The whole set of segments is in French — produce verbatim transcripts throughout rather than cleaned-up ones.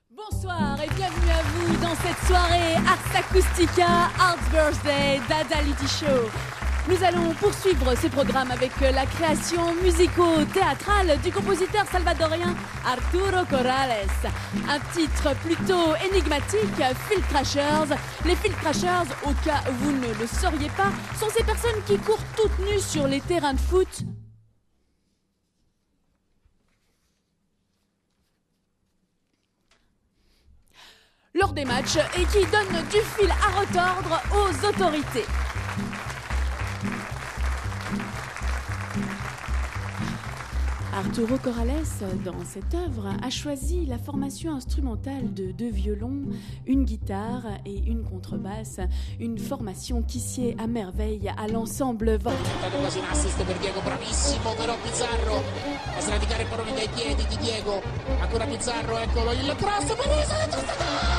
Bonsoir et bienvenue à vous dans cette soirée Ars Acoustica, Art Birthday, Dadality Show. Nous allons poursuivre ce programme avec la création musico-théâtrale du compositeur salvadorien Arturo Corrales. Un titre plutôt énigmatique, Field Crashers. Les Field Crashers, au cas où vous ne le sauriez pas, sont ces personnes qui courent toutes nues sur les terrains de foot. Lors des matchs et qui donnent du fil à retordre aux autorités. Arturo Corrales, dans cette œuvre, a choisi la formation instrumentale de deux violons, une guitare et une contrebasse, une formation qui sied à merveille à l'ensemble vocal. Quasi un assist per Diego, bravissimo però Pizarro a sradicare il pallone dai piedi di Diego, ancora Pizarro, eccolo il cross per Isola, giusto,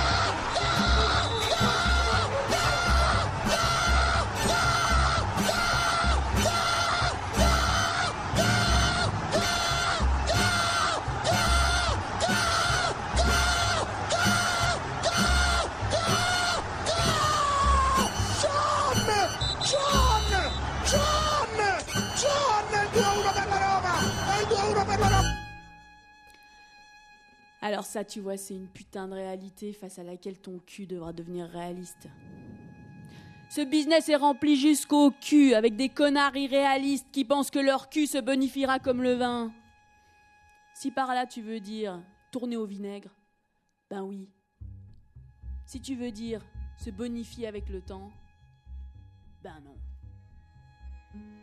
Alors ça, tu vois, c'est une putain de réalité face à laquelle ton cul devra devenir réaliste. Ce business est rempli jusqu'au cul avec des connards irréalistes qui pensent que leur cul se bonifiera comme le vin. Si par là tu veux dire tourner au vinaigre, ben oui. Si tu veux dire se bonifier avec le temps, ben non.